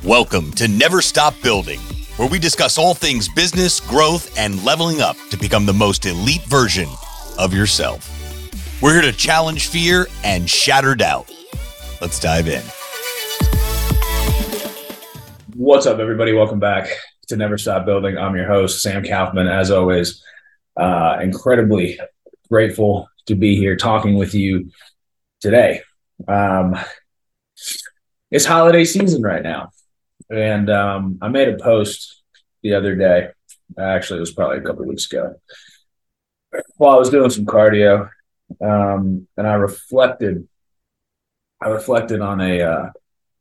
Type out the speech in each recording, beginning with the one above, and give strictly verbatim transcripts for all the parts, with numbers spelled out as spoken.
Welcome to Never Stop Building, where we discuss all things business, growth, and leveling up to become the most elite version of yourself. We're here to challenge fear and shatter doubt. Let's dive in. What's up, everybody? Welcome back to Never Stop Building. I'm your host, Sam Kaufman. As always, uh, incredibly grateful to be here talking with you today. Um, it's holiday season right now. And um, I made a post the other day. Actually, it was probably a couple of weeks ago. While I was doing some cardio, um, and I reflected. I reflected on a uh,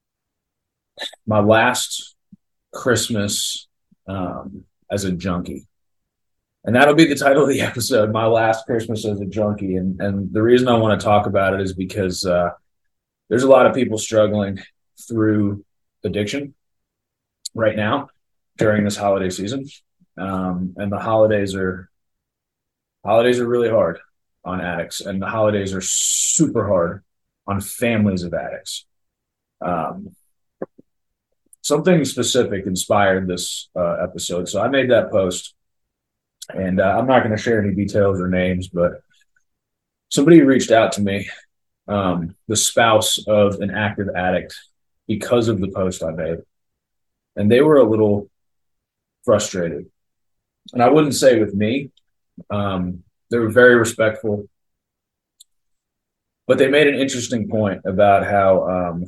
my last Christmas um, as a junkie, and that'll be the title of the episode. My last Christmas as a junkie, and and the reason I want to talk about it is because uh, there's a lot of people struggling through addiction right now during this holiday season. Um, and the holidays are holidays are really hard on addicts, and the holidays are super hard on families of addicts. Um, something specific inspired this uh, episode. So I made that post, and uh, I'm not going to share any details or names, but somebody reached out to me, um, the spouse of an active addict, because of the post I made. And they were a little frustrated. And I wouldn't say with me. Um, they were very respectful. But they made an interesting point about how um,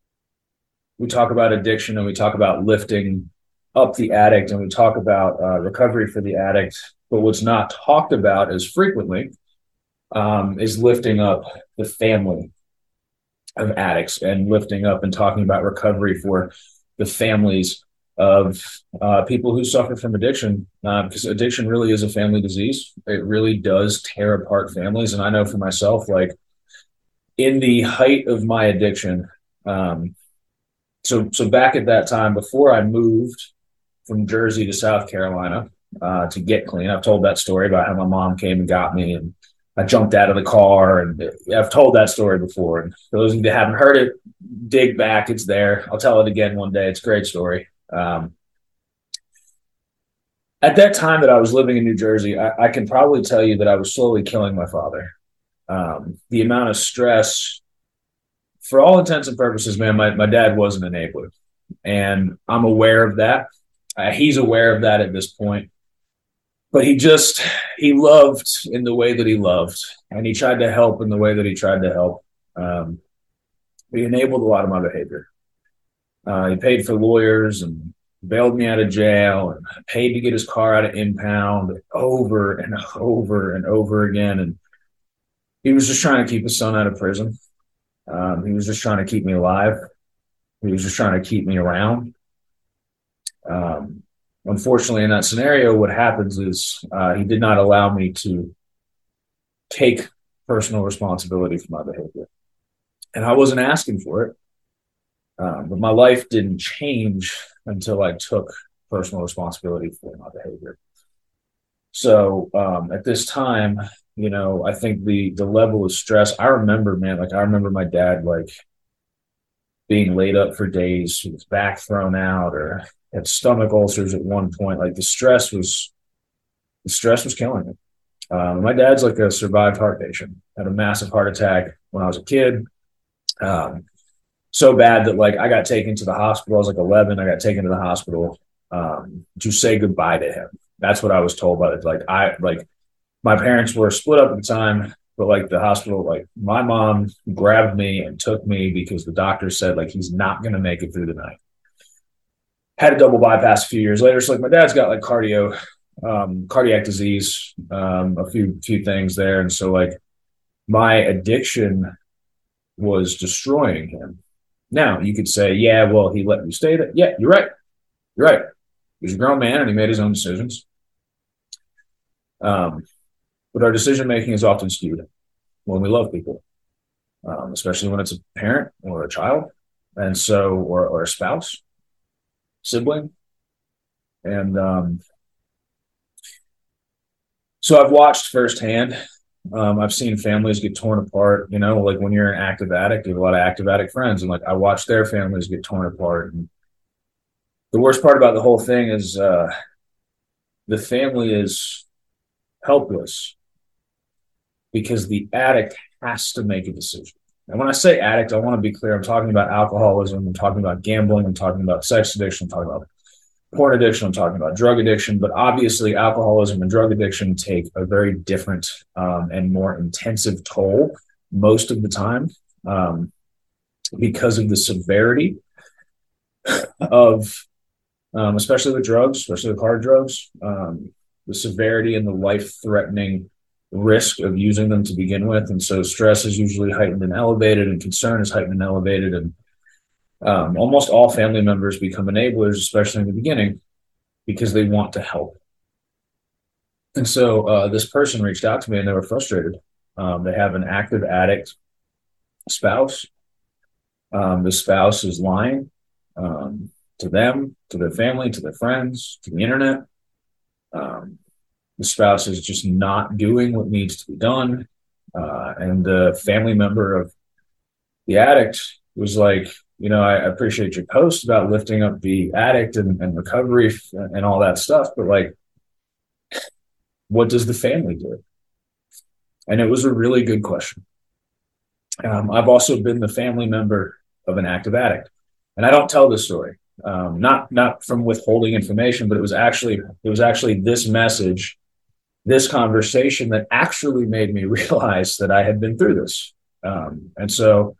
we talk about addiction and we talk about lifting up the addict and we talk about uh, recovery for the addict. But what's not talked about as frequently um, is lifting up the family of addicts and lifting up and talking about recovery for the families of uh, people who suffer from addiction, uh, because addiction really is a family disease. It really does tear apart families. And I know for myself, like in the height of my addiction, um, so so back at that time, before I moved from Jersey to South Carolina uh, to get clean, I've told that story about how my mom came and got me and I jumped out of the car, and I've told that story before. And for those of you that haven't heard it, dig back. It's there. I'll tell it again one day. It's a great story. Um, at that time that I was living in New Jersey, I, I can probably tell you that I was slowly killing my father. Um, the amount of stress, for all intents and purposes, man, my, my dad was an enabler. And I'm aware of that. Uh, he's aware of that at this point. But he just, he loved in the way that he loved, and he tried to help in the way that he tried to help. Um, he enabled a lot of my behavior. Uh, he paid for lawyers and bailed me out of jail and paid to get his car out of impound over and over and over again. And he was just trying to keep his son out of prison. Um, he was just trying to keep me alive. He was just trying to keep me around. Um, Unfortunately, in that scenario, what happens is uh, he did not allow me to take personal responsibility for my behavior. And I wasn't asking for it, um, but my life didn't change until I took personal responsibility for my behavior. So um, at this time, you know, I think the the level of stress, I remember, man, like I remember my dad, like being laid up for days, with his back thrown out, or had stomach ulcers at one point. Like the stress was, the stress was killing me. Um, my dad's like a survived heart patient, had a massive heart attack when I was a kid. Um, so bad that like I got taken to the hospital. I was like eleven. I got taken to the hospital um, to say goodbye to him. That's what I was told by it. Like I, like my parents were split up at the time, but like the hospital, like my mom grabbed me and took me because the doctor said like he's not going to make it through the night. Had a double bypass a few years later. So like my dad's got like cardio, um, cardiac disease, um, a few few things there. And so like my addiction was destroying him. Now you could say, yeah, well, he let me stay there. Yeah, you're right. You're right. He's a grown man and he made his own decisions. Um, but our decision making is often skewed when we love people, um, especially when it's a parent or a child, and so or or a spouse. Sibling. And um, so I've watched firsthand. Um, I've seen families get torn apart, you know, like when you're an active addict, you have a lot of active addict friends. And like I watched their families get torn apart. And the worst part about the whole thing is uh, the family is helpless because the addict has to make a decision. And when I say addict, I want to be clear. I'm talking about alcoholism. I'm talking about gambling. I'm talking about sex addiction. I'm talking about porn addiction. I'm talking about drug addiction. But obviously, alcoholism and drug addiction take a very different um, and more intensive toll most of the time um, because of the severity of, um, especially with drugs, especially with hard drugs, um, the severity and the life-threatening risk of using them to begin with. And so stress is usually heightened and elevated, and concern is heightened and elevated. And um, almost all family members become enablers, especially in the beginning, because they want to help. And so uh, this person reached out to me and they were frustrated. Um, they have an active addict spouse. Um, the spouse is lying um, to them, to their family, to their friends, to the internet. Um, The spouse is just not doing what needs to be done. Uh, and the family member of the addict was like, you know, I appreciate your post about lifting up the addict and, and recovery and all that stuff. But like, what does the family do? And it was a really good question. Um, I've also been the family member of an active addict. And I don't tell this story, um, not, not from withholding information, but it was actually, it was actually this message, this conversation that actually made me realize that I had been through this. Um, and so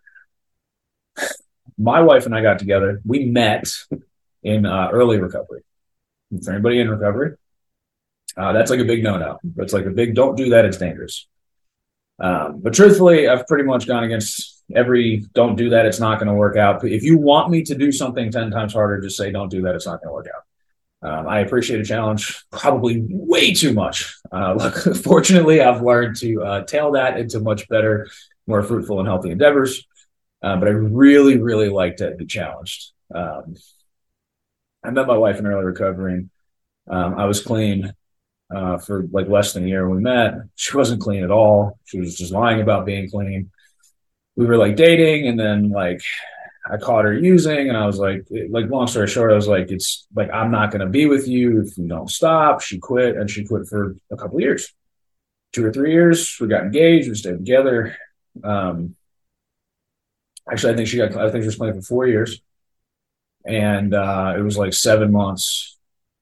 my wife and I got together. We met in uh, early recovery. For anybody in recovery, uh, that's like a big no-no. It's like a big, don't do that. It's dangerous. Um, but truthfully, I've pretty much gone against every don't do that. It's not going to work out. If you want me to do something ten times harder, just say, don't do that. It's not going to work out. Um, I appreciate a challenge probably way too much. Uh, look, fortunately, I've learned to uh, tail that into much better, more fruitful and healthy endeavors. Uh, but I really, really like to be challenged. Um, I met my wife in early recovery. And, um, I was clean uh, for like less than a year when we met. She wasn't clean at all. She was just lying about being clean. We were like dating, and then like I caught her using, and I was like, like long story short, I was like, it's like, I'm not going to be with you if you don't stop. She quit, and she quit for a couple of years, two or three years. We got engaged. We stayed together. Um, actually, I think she got, I think she was playing for four years. And uh, it was like seven months,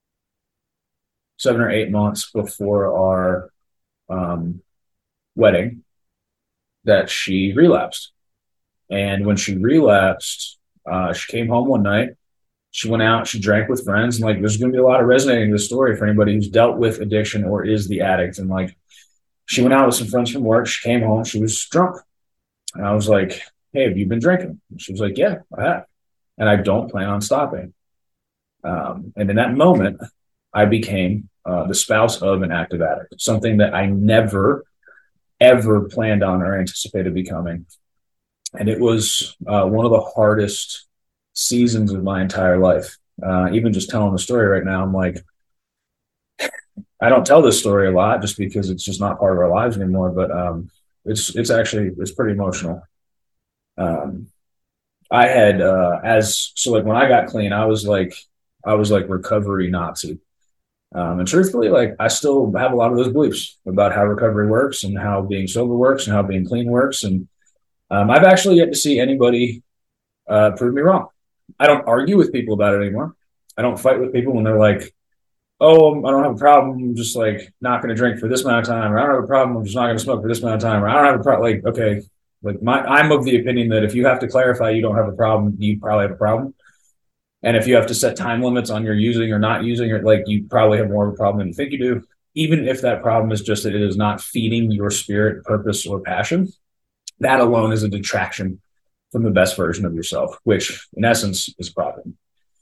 seven or eight months before our um, wedding that she relapsed. And when she relapsed, uh, she came home one night. She went out, she drank with friends. And like, there's going to be a lot of resonating in this story for anybody who's dealt with addiction or is the addict. And like, she went out with some friends from work. She came home, she was drunk. And I was like, hey, have you been drinking? And she was like, yeah, I have. And I don't plan on stopping. Um, and in that moment, I became uh, the spouse of an active addict, something that I never, ever planned on or anticipated becoming. And it was uh, one of the hardest seasons of my entire life. Uh, even just telling the story right now, I'm like, I don't tell this story a lot just because it's just not part of our lives anymore. But um, it's it's actually, it's pretty emotional. Um, I had, uh, as, so like when I got clean, I was like, I was like recovery Nazi. Um, and truthfully, like I still have a lot of those beliefs about how recovery works and how being sober works and how being clean works. And Um, I've actually yet to see anybody uh, prove me wrong. I don't argue with people about it anymore. I don't fight with people when they're like, oh, I don't have a problem. I'm just like not going to drink for this amount of time. Or I don't have a problem. I'm just not going to smoke for this amount of time. Or I don't have a problem. Like, okay, like my, I'm of the opinion that if you have to clarify you don't have a problem, you probably have a problem. And if you have to set time limits on your using or not using, or like you probably have more of a problem than you think you do, even if that problem is just that it is not feeding your spirit, purpose, or passion. That alone is a detraction from the best version of yourself, which in essence is a problem.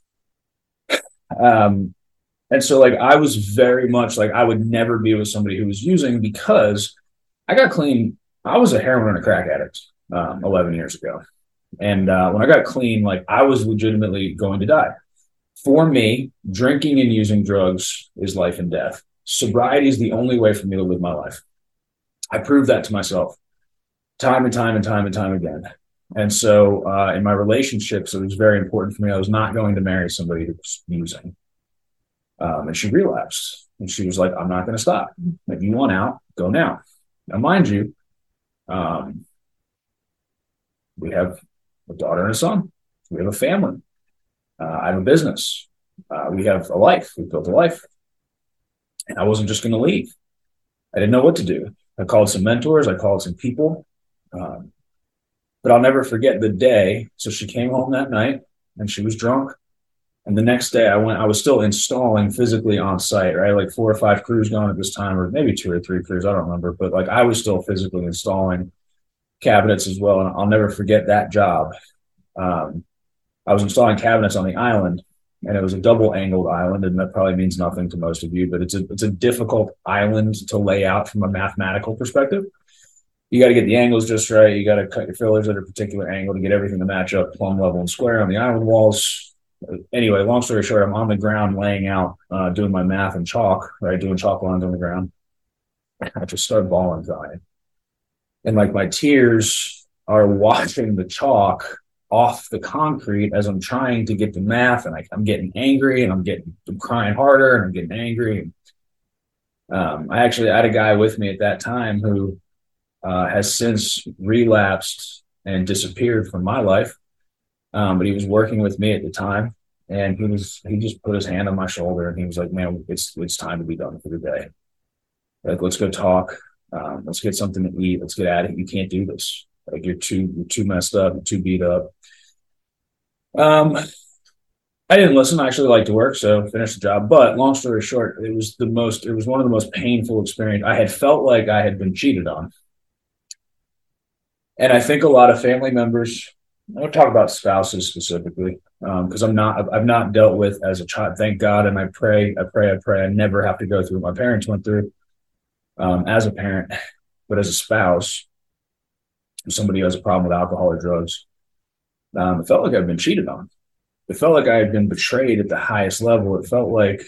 Um, and so like, I was very much like, I would never be with somebody who was using because I got clean. I was a heroin and a crack addict um, eleven years ago. And uh, when I got clean, like I was legitimately going to die. For me, drinking and using drugs is life and death. Sobriety is the only way for me to live my life. I proved that to myself. Time and time and time and time again. And so uh, in my relationships, it was very important for me. I was not going to marry somebody who was using. Um, and she relapsed. And she was like, I'm not going to stop. If you want out, go now. Now, mind you, um, we have a daughter and a son. We have a family. Uh, I have a business. Uh, we have a life. We built a life. And I wasn't just going to leave. I didn't know what to do. I called some mentors. I called some people. Um, but I'll never forget the day. So she came home that night and she was drunk. And the next day I went, I was still installing physically on site, right? Like four or five crews going at this time, or maybe two or three crews. I don't remember, but like I was still physically installing cabinets as well. And I'll never forget that job. Um, I was installing cabinets on the island, and it was a double angled island. And that probably means nothing to most of you, but it's a, it's a difficult island to lay out from a mathematical perspective. You got to get the angles just right. You got to cut your fillers at a particular angle to get everything to match up plumb, level, and square on the island walls. Anyway, long story short, I'm on the ground laying out, uh, doing my math in chalk, right? Doing chalk lines on the ground. I just started bawling, crying. And like my tears are washing the chalk off the concrete as I'm trying to get the math, and I, I'm getting angry, and I'm getting I'm crying harder, and I'm getting angry. Um, I actually had a guy with me at that time who uh, has since relapsed and disappeared from my life. Um, but he was working with me at the time, and he was he just put his hand on my shoulder, and he was like, "Man, it's it's time to be done for the day. Like, let's go talk. Um, let's get something to eat. Let's get at it. You can't do this. Like, you're too you're too messed up. You're too beat up." Um, I didn't listen. I actually liked to work, so finished the job. But long story short, it was the most it was one of the most painful experiences. I had felt like I had been cheated on, and I think a lot of family members. I don't talk about spouses specifically because um, I'm not. I've, I've not dealt with as a child. Thank God, and I pray, I pray, I pray. I never have to go through what my parents went through um, as a parent, but as a spouse, somebody who has a problem with alcohol or drugs. Um, it felt like I've been cheated on. It felt like I had been betrayed at the highest level. It felt like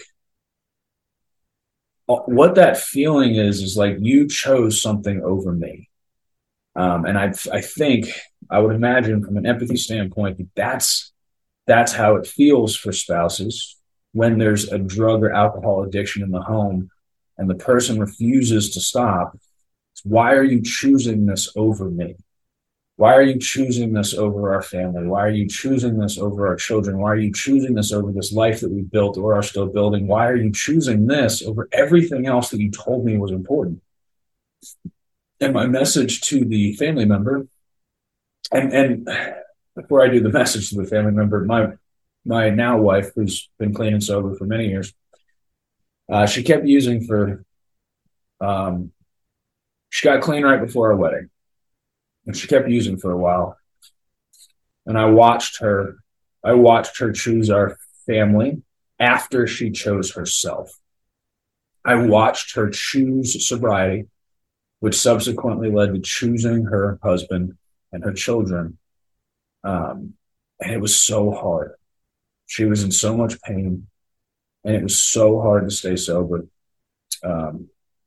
what that feeling is is like you chose something over me. Um, and I, I think I would imagine from an empathy standpoint that that's that's how it feels for spouses when there's a drug or alcohol addiction in the home, and the person refuses to stop. Why are you choosing this over me? Why are you choosing this over our family? Why are you choosing this over our children? Why are you choosing this over this life that we built or are still building? Why are you choosing this over everything else that you told me was important? And my message to the family member, and, and before I do the message to the family member, my my now wife, who's been clean and sober for many years, uh, she kept using for, um, she got clean right before our wedding. And she kept using for a while. And I watched her, I watched her choose our family after she chose herself. I watched her choose sobriety, which subsequently led to choosing her husband and her children. Um, and it was so hard. She was in so much pain, and it was so hard to stay sober. Um,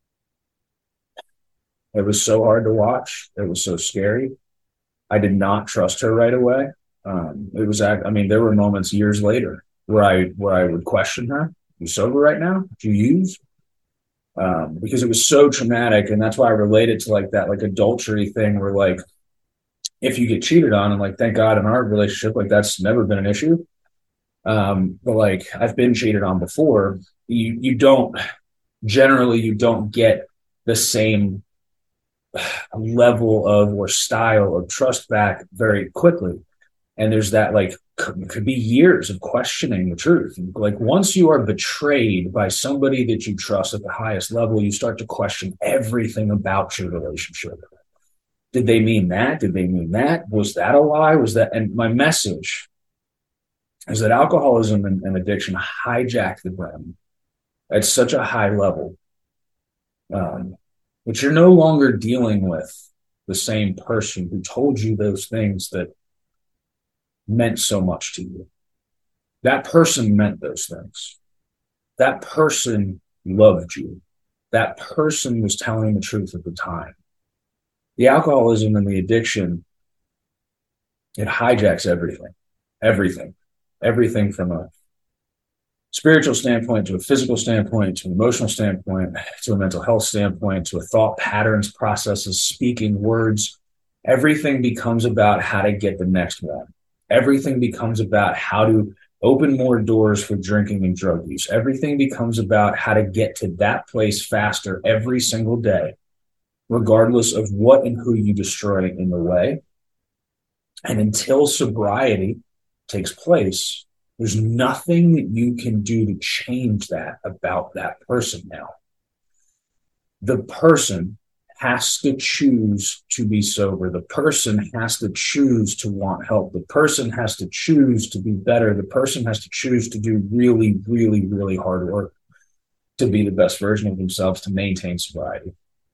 it was so hard to watch. It was so scary. I did not trust her right away. Um, it was, I mean, there were moments years later where I where I would question her. You sober right now? Do you use? Um, because it was so traumatic, and that's why I related to like that like adultery thing where like if you get cheated on, and like thank God in our relationship like that's never been an issue. Um, but like I've been cheated on before. You you don't generally you don't get the same level of or style of trust back very quickly. And there's that like could, could be years of questioning the truth. Like once you are betrayed by somebody that you trust at the highest level, you start to question everything about your relationship. Did they mean that? Did they mean that? Was that a lie? Was that? And my message is that alcoholism and, and addiction hijack the brain at such a high level. Um, but you're no longer dealing with the same person who told you those things that meant so much to you. That person meant those things. That person loved you. That person was telling the truth at the time. The alcoholism and the addiction It hijacks everything, everything, everything from a spiritual standpoint to a physical standpoint to an emotional standpoint to a mental health standpoint to a thought patterns, processes, speaking words. Everything becomes about how to get the next one. Everything becomes about how to open more doors for drinking and drug use. Everything becomes about how to get to that place faster every single day, regardless of what and who you destroy in the way. And until sobriety takes place, there's nothing that you can do to change that about that person now. The person has to choose to be sober. The person has to choose to want help. The person has to choose to be better. The person has to choose to do really, really, really hard work to be the best version of themselves, to maintain sobriety.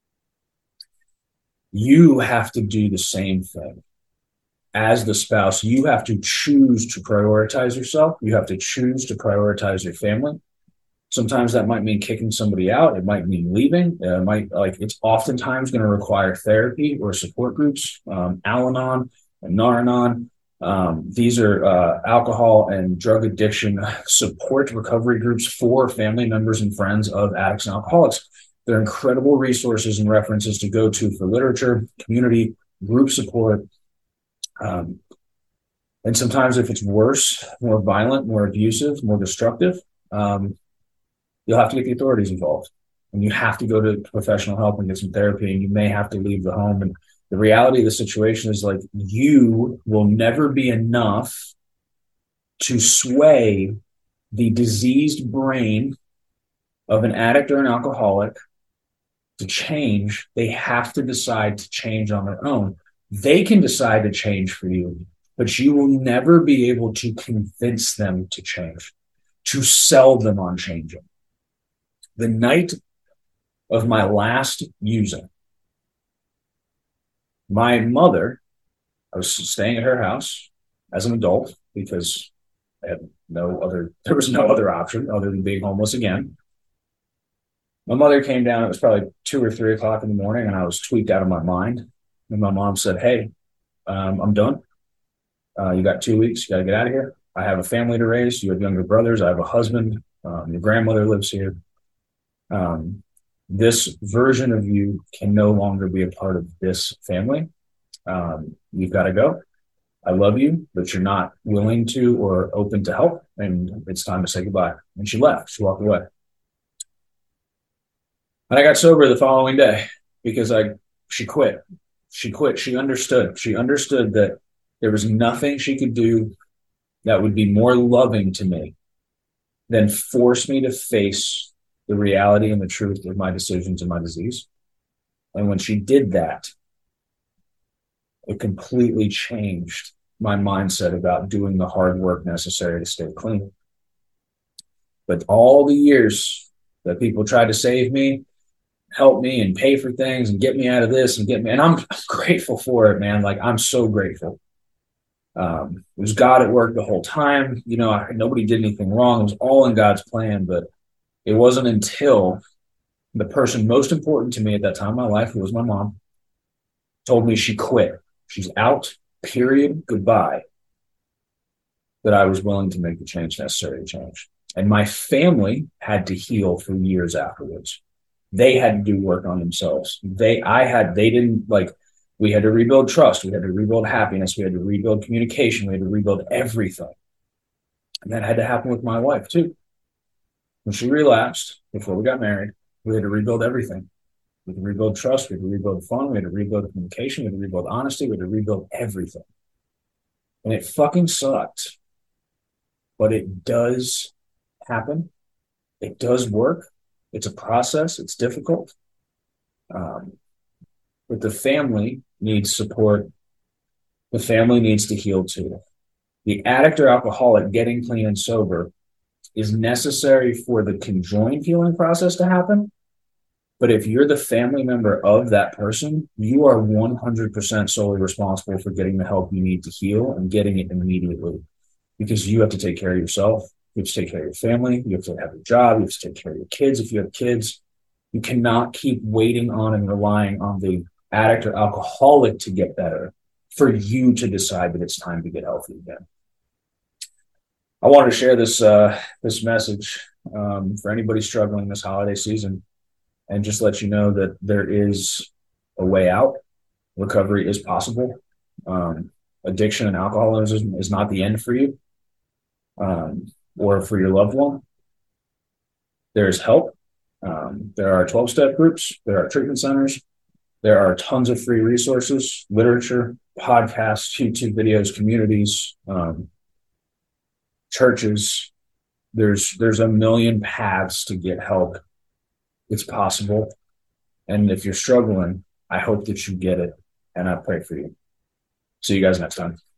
You have to do the same thing. As the spouse, you have to choose to prioritize yourself. You have to choose to prioritize your family. Sometimes that might mean kicking somebody out. It might mean leaving. It might like it's oftentimes going to require therapy or support groups. Um, Al-Anon and Nar-Anon. Um, these are uh, alcohol and drug addiction support recovery groups for family members and friends of addicts and alcoholics. They're incredible resources and references to go to for literature, community, group support. Um, and sometimes if it's worse, more violent, more abusive, more destructive, um, you'll have to get the authorities involved, and you have to go to professional help and get some therapy, and you may have to leave the home. And the reality of the situation is like you will never be enough to sway the diseased brain of an addict or an alcoholic to change. They have to decide to change on their own. They can decide to change for you, but you will never be able to convince them to change, to sell them on changing. The night of my last using, my mother, I was staying at her house as an adult because I had no other, there was no other option other than being homeless again. My mother came down, it was probably two or three o'clock in the morning, and I was tweaked out of my mind. And my mom said, hey, um, I'm done. Uh, you got two weeks. You got to get out of here. I have a family to raise. You have younger brothers. I have a husband. Um, your grandmother lives here. Um, this version of you can no longer be a part of this family. Um, you've got to go. I love you, but you're not willing to or open to help. And it's time to say goodbye. And she left. She walked away. And I got sober the following day because I she quit. She quit. She understood. She understood that there was nothing she could do that would be more loving to me than force me to face the reality and the truth of my decisions and my disease. And when she did that, it completely changed my mindset about doing the hard work necessary to stay clean. But all the years that people tried to save me, help me and pay for things and get me out of this and get me, and I'm, I'm grateful for it, man. Like, I'm so grateful. Um, it was God at work the whole time. You know, I, nobody did anything wrong. It was all in God's plan, but it wasn't until the person most important to me at that time in my life, who was my mom, told me she quit. She's out, period, goodbye, that I was willing to make the change necessary to change. And my family had to heal for years afterwards. They had to do work on themselves. They, I had, they didn't like, we had to rebuild trust. We had to rebuild happiness. We had to rebuild communication. We had to rebuild everything. And that had to happen with my wife too. When she relapsed before we got married, we had to rebuild everything. We had to rebuild trust. We had to rebuild fun. We had to rebuild communication. We had to rebuild honesty. We had to rebuild everything. And it fucking sucked. But it does happen. It does work. It's a process. It's difficult. Um, but the family needs support. The family needs to heal too. The addict or alcoholic getting clean and sober is necessary for the conjoined healing process to happen. But if you're the family member of that person, you are one hundred percent solely responsible for getting the help you need to heal and getting it immediately, because you have to take care of yourself. You have to take care of your family. You have to have a job. You have to take care of your kids if you have kids. You cannot keep waiting on and relying on the addict or alcoholic to get better. for you to decide that it's time to get healthy again. I wanted to share this uh, this message um, for anybody struggling this holiday season, and just let you know that there is a way out. Recovery is possible. Um, addiction and alcoholism is not the end for you um, or for your loved one. There is help. Um, there are twelve-step groups. There are treatment centers. There are tons of free resources, literature, podcasts, YouTube videos, communities, um, churches. There's there's a million paths to get help. It's possible. And if you're struggling, I hope that you get it. And I pray for you. See you guys next time.